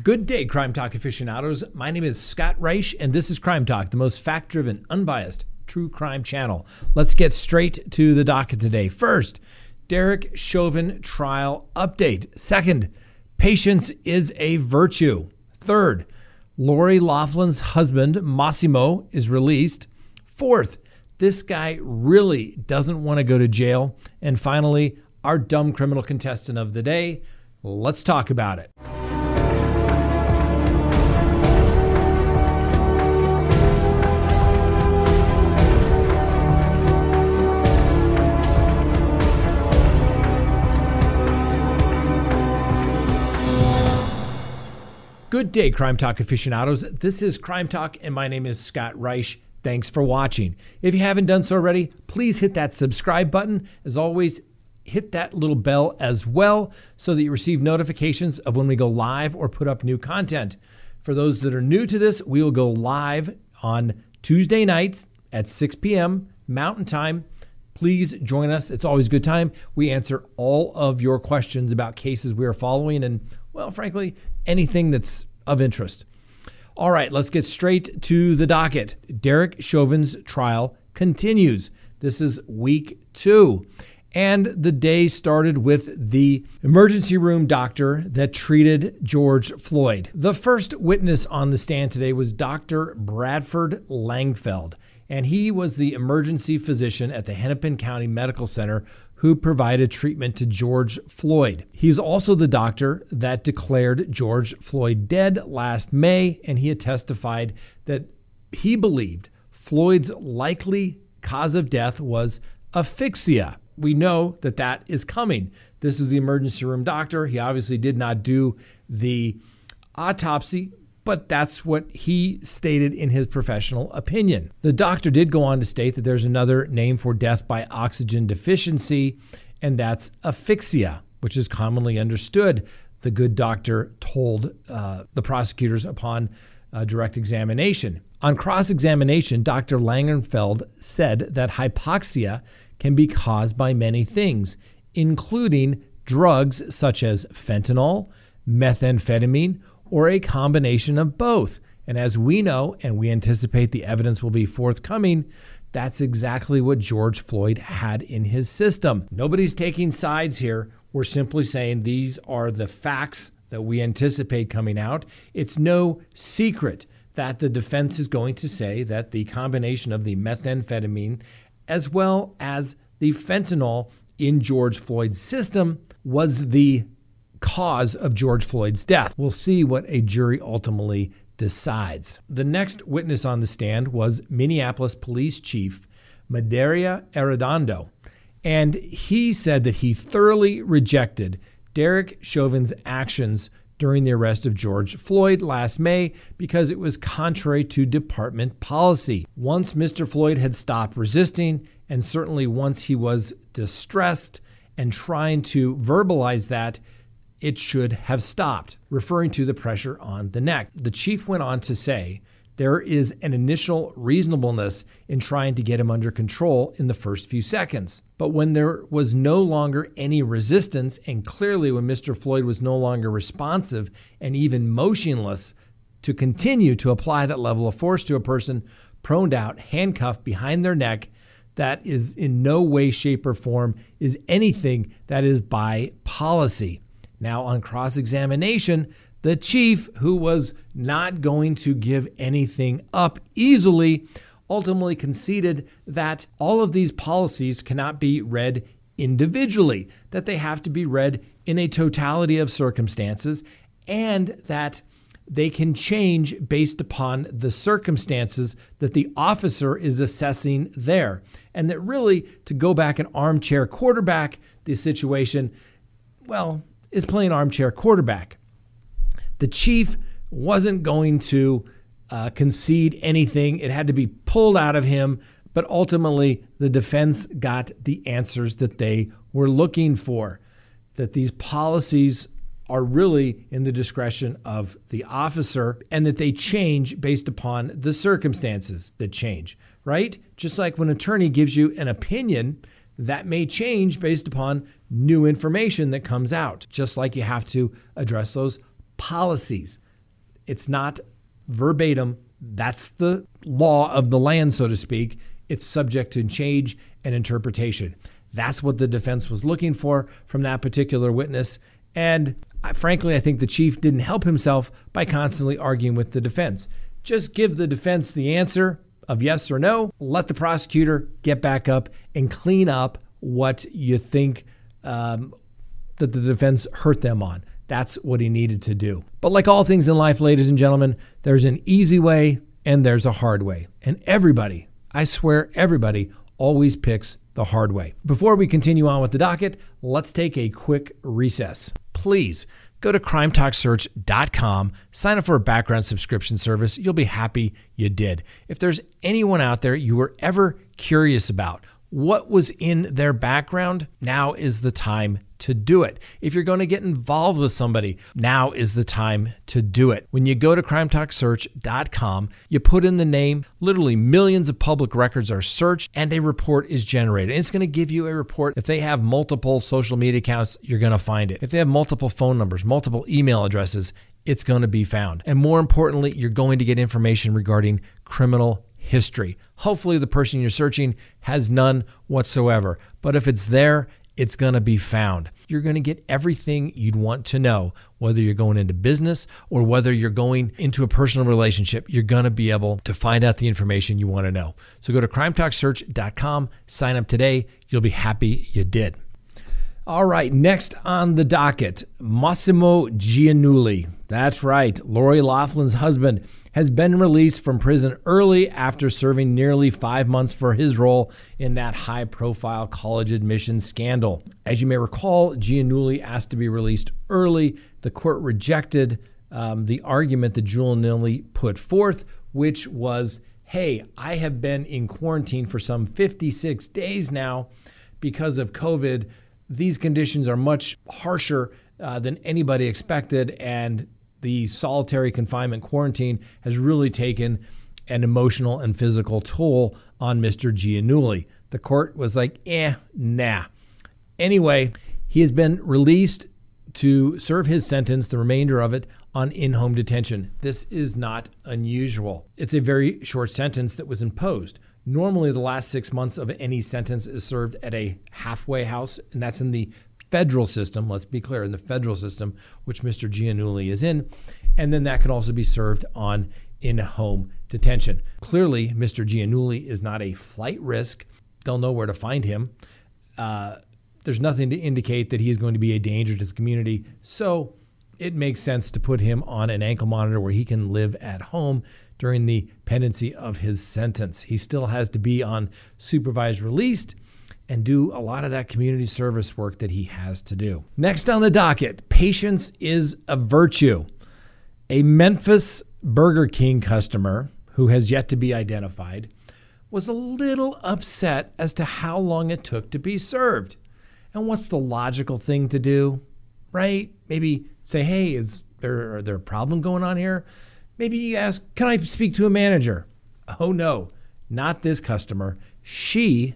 Good day, Crime Talk aficionados. My name is Scott Reich, and this is Crime Talk, the most fact-driven, unbiased, true crime channel. Let's get straight to the docket today. First, Derek Chauvin trial update. Second, patience is a virtue. Third, Lori Loughlin's husband, Massimo, is released. Fourth, this guy really doesn't want to go to jail. And finally, our dumb criminal contestant of the day. Let's talk about it. Good day, Crime Talk aficionados. This is Crime Talk, and my name is Scott Reich. Thanks for watching. If you haven't done so already, please hit that subscribe button. As always, hit that little bell as well so that you receive notifications of when we go live or put up new content. For those that are new to this, we will go live on Tuesday nights at 6 p.m. Mountain Time. Please join us. It's always a good time. We answer all of your questions about cases we are following and, well, frankly, anything that's of interest. All right, let's get straight to the docket. Derek Chauvin's trial continues. This is week 2. And the day started with the emergency room doctor that treated George Floyd. The first witness on the stand today was Dr. Bradford Langfeld, and he was the emergency physician at the Hennepin County Medical Center who provided treatment to George Floyd. He's also the doctor that declared George Floyd dead last May, and he had testified that he believed Floyd's likely cause of death was asphyxia. We know that that is coming. This is the emergency room doctor. He obviously did not do the autopsy, but that's what he stated in his professional opinion. The doctor did go on to state that there's another name for death by oxygen deficiency, and that's asphyxia, which is commonly understood, the good doctor told the prosecutors upon direct examination. On cross-examination, Dr. Langenfeld said that hypoxia can be caused by many things, including drugs such as fentanyl, methamphetamine, or a combination of both. And as we know, and we anticipate the evidence will be forthcoming, that's exactly what George Floyd had in his system. Nobody's taking sides here. We're simply saying these are the facts that we anticipate coming out. It's no secret that the defense is going to say that the combination of the methamphetamine as well as the fentanyl in George Floyd's system was the cause of George Floyd's death. We'll see what a jury ultimately decides. The next witness on the stand was Minneapolis Police Chief Medaria Arredondo, and he said that he thoroughly rejected Derek Chauvin's actions during the arrest of George Floyd last May because it was contrary to department policy. Once Mr. Floyd had stopped resisting, and certainly once he was distressed and trying to verbalize that, it should have stopped, referring to the pressure on the neck. The chief went on to say there is an initial reasonableness in trying to get him under control in the first few seconds. But when there was no longer any resistance, and clearly when Mr. Floyd was no longer responsive and even motionless to continue to apply that level of force to a person proned out, handcuffed behind their neck, that is in no way, shape, or form is anything that is by policy. Now, on cross-examination, the chief, who was not going to give anything up easily, ultimately conceded that all of these policies cannot be read individually, that they have to be read in a totality of circumstances, and that they can change based upon the circumstances that the officer is assessing there. And that really, to go back and armchair quarterback the situation, well, is playing armchair quarterback. The chief wasn't going to concede anything. It had to be pulled out of him, but ultimately the defense got the answers that they were looking for, that these policies are really in the discretion of the officer and that they change based upon the circumstances that change, right? Just like when an attorney gives you an opinion, that may change based upon new information that comes out, just like you have to address those policies. It's not verbatim. That's the law of the land, so to speak. It's subject to change and interpretation. That's what the defense was looking for from that particular witness. And frankly, I think the chief didn't help himself by constantly arguing with the defense. Just give the defense the answer of yes or no. Let the prosecutor get back up and clean up what you think that the defense hurt them on. That's what he needed to do. But like all things in life, ladies and gentlemen, there's an easy way and there's a hard way. And everybody, I swear everybody, always picks the hard way. Before we continue on with the docket, let's take a quick recess. Please go to crimetalksearch.com, sign up for a background subscription service. You'll be happy you did. If there's anyone out there you were ever curious about what was in their background, now is the time to do it. If you're going to get involved with somebody, now is the time to do it. When you go to crimetalksearch.com, you put in the name, literally millions of public records are searched and a report is generated. And it's going to give you a report. If they have multiple social media accounts, you're going to find it. If they have multiple phone numbers, multiple email addresses, it's going to be found. And more importantly, you're going to get information regarding criminal history. Hopefully the person you're searching has none whatsoever. But if it's there, it's going to be found. You're going to get everything you'd want to know, whether you're going into business or whether you're going into a personal relationship. You're going to be able to find out the information you want to know. So go to crimetalksearch.com, sign up today. You'll be happy you did. All right, next on the docket, Massimo Giannulli. That's right, Lori Loughlin's husband has been released from prison early after serving nearly 5 months for his role in that high-profile college admissions scandal. As you may recall, Giannulli asked to be released early. The court rejected the argument that Giannulli put forth, which was, hey, I have been in quarantine for some 56 days now because of COVID. These conditions are much harsher than anybody expected, and the solitary confinement quarantine has really taken an emotional and physical toll on Mr. Giannulli. The court was like, nah. Anyway, he has been released to serve his sentence, the remainder of it, on in-home detention. This is not unusual. It's a very short sentence that was imposed. Normally, the last 6 months of any sentence is served at a halfway house, and that's in the federal system. Let's be clear, in the federal system, which Mr. Giannulli is in. And then that can also be served on in-home detention. Clearly, Mr. Giannulli is not a flight risk. They'll know where to find him. There's nothing to indicate that he is going to be a danger to the community. So it makes sense to put him on an ankle monitor where he can live at home during the pendency of his sentence. He still has to be on supervised release and do a lot of that community service work that he has to do. Next on the docket, patience is a virtue. A Memphis Burger King customer, who has yet to be identified, was a little upset as to how long it took to be served. And what's the logical thing to do, right? Maybe say, hey, is there a problem going on here? Maybe you ask, can I speak to a manager? Oh no, not this customer. She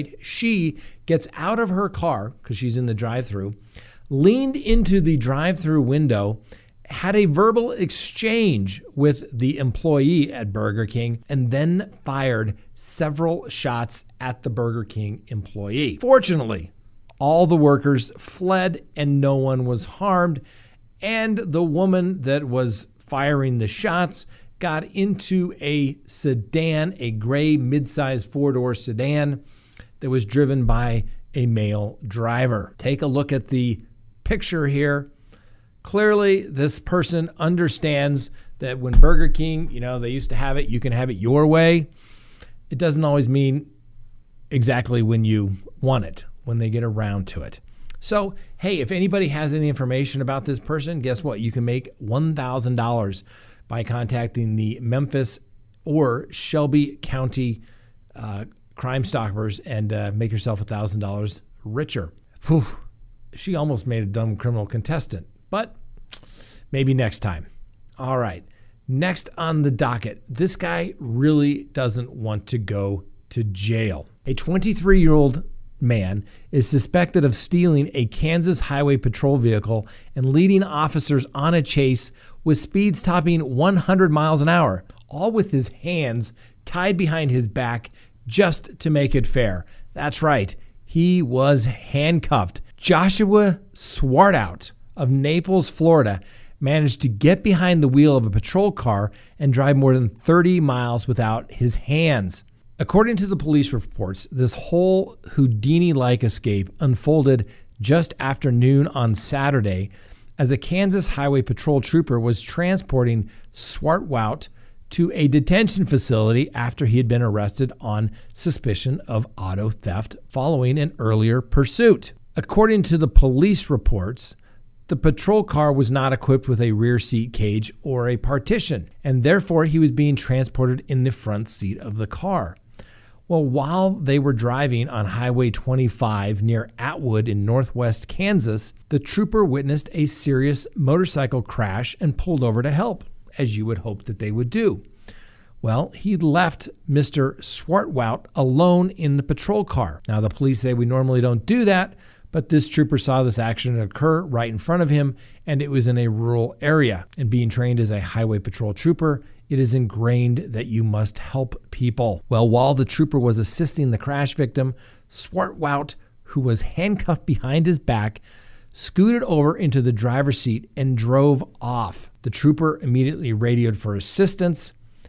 gets out of her car because she's in the drive-thru, leaned into the drive-thru window, had a verbal exchange with the employee at Burger King, and then fired several shots at the Burger King employee. Fortunately, all the workers fled and no one was harmed, and the woman that was firing the shots got into a sedan, a gray mid-size four-door sedan that was driven by a male driver. Take a look at the picture here. Clearly, this person understands that when Burger King, they used to have it, you can have it your way. It doesn't always mean exactly when you want it, when they get around to it. So, hey, if anybody has any information about this person, guess what? You can make $1,000 by contacting the Memphis or Shelby County Crime Stoppers and make yourself $1,000 richer. Whew. She almost made a dumb criminal contestant, but maybe next time. All right, next on the docket, this guy really doesn't want to go to jail. A 23-year-old man is suspected of stealing a Kansas Highway Patrol vehicle and leading officers on a chase with speeds topping 100 miles an hour, all with his hands tied behind his back just to make it fair. That's right, he was handcuffed. Joshua Swartout of Naples, Florida, managed to get behind the wheel of a patrol car and drive more than 30 miles without his hands. According to the police reports, this whole Houdini-like escape unfolded just after noon on Saturday as a Kansas Highway Patrol trooper was transporting Swartout to a detention facility after he had been arrested on suspicion of auto theft following an earlier pursuit. According to the police reports, the patrol car was not equipped with a rear seat cage or a partition, and therefore he was being transported in the front seat of the car. Well, while they were driving on Highway 25 near Atwood in northwest Kansas, the trooper witnessed a serious motorcycle crash and pulled over to help, as you would hope that they would do. Well, he left Mr. Swartout alone in the patrol car. Now, the police say we normally don't do that, but this trooper saw this accident occur right in front of him, and it was in a rural area. And being trained as a highway patrol trooper, it is ingrained that you must help people. Well, while the trooper was assisting the crash victim, Swartout, who was handcuffed behind his back, scooted over into the driver's seat and drove off. The trooper immediately radioed for assistance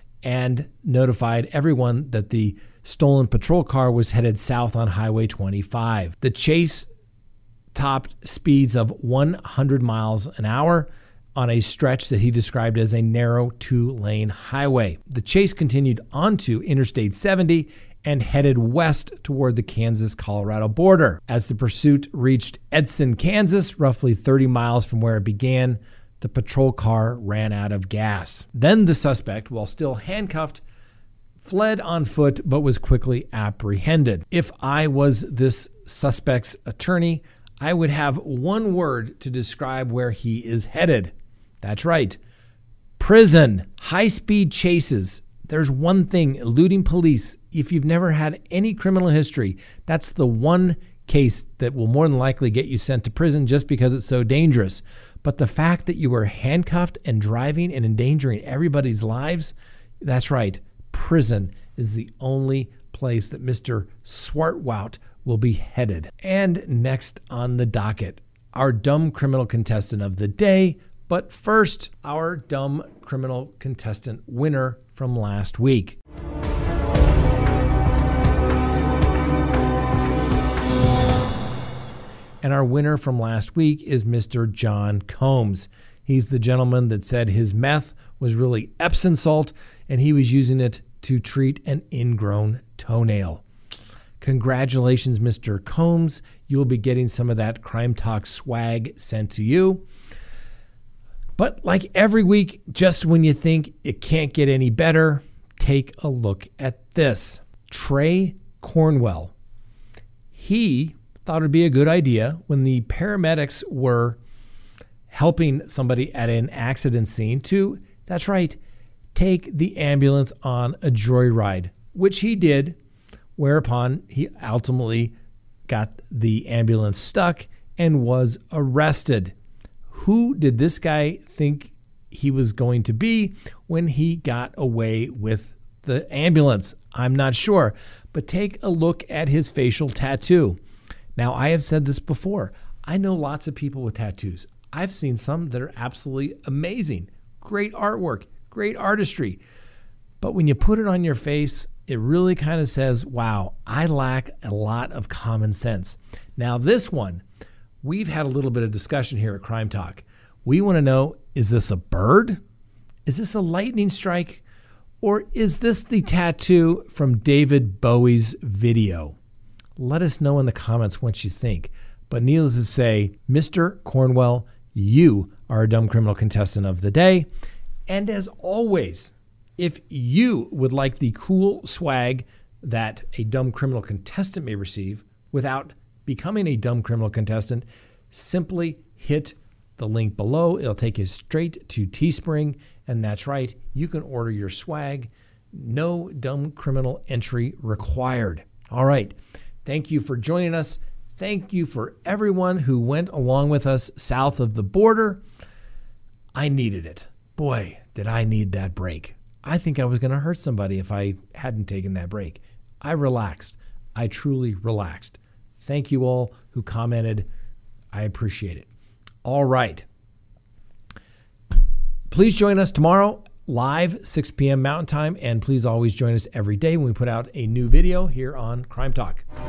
and notified everyone that the stolen patrol car was headed south on Highway 25. The chase topped speeds of 100 miles an hour on a stretch that he described as a narrow 2-lane highway. The chase continued onto Interstate 70 and headed west toward the Kansas-Colorado border. As the pursuit reached Edson, Kansas, roughly 30 miles from where it began, the patrol car ran out of gas. Then the suspect, while still handcuffed, fled on foot but was quickly apprehended. If I was this suspect's attorney, I would have one word to describe where he is headed. That's right. Prison. High-speed chases. There's one thing, eluding police. If you've never had any criminal history, that's the one case that will more than likely get you sent to prison just because it's so dangerous. But the fact that you were handcuffed and driving and endangering everybody's lives, that's right. Prison is the only place that Mr. Swartout will be headed. And next on the docket, our dumb criminal contestant of the day. But first, our dumb criminal contestant winner from last week. And our winner from last week is Mr. John Combs. He's the gentleman that said his meth was really Epsom salt and he was using it to treat an ingrown toenail. Congratulations, Mr. Combs. You'll be getting some of that Crime Talk swag sent to you. But like every week, just when you think it can't get any better, take a look at this. Trey Cornwell. He thought it'd be a good idea when the paramedics were helping somebody at an accident scene to, that's right, take the ambulance on a joyride, which he did, whereupon he ultimately got the ambulance stuck and was arrested. Who did this guy think he was going to be when he got away with the ambulance? I'm not sure, but take a look at his facial tattoo. Now, I have said this before. I know lots of people with tattoos. I've seen some that are absolutely amazing. Great artwork, great artistry. But when you put it on your face, it really kind of says, wow, I lack a lot of common sense. Now, this one, we've had a little bit of discussion here at Crime Talk. We want to know, is this a bird? Is this a lightning strike? Or is this the tattoo from David Bowie's video? Let us know in the comments what you think. But needless to say, Mr. Cornwell, you are a dumb criminal contestant of the day. And as always, if you would like the cool swag that a dumb criminal contestant may receive without becoming a dumb criminal contestant, simply hit the link below. It'll take you straight to Teespring. And that's right, you can order your swag. No dumb criminal entry required. All right. Thank you for joining us. Thank you for everyone who went along with us south of the border. I needed it. Boy, did I need that break. I think I was going to hurt somebody if I hadn't taken that break. I relaxed. I truly relaxed. Thank you all who commented. I appreciate it. All right. Please join us tomorrow live, 6 p.m. Mountain Time, and please always join us every day when we put out a new video here on Crime Talk.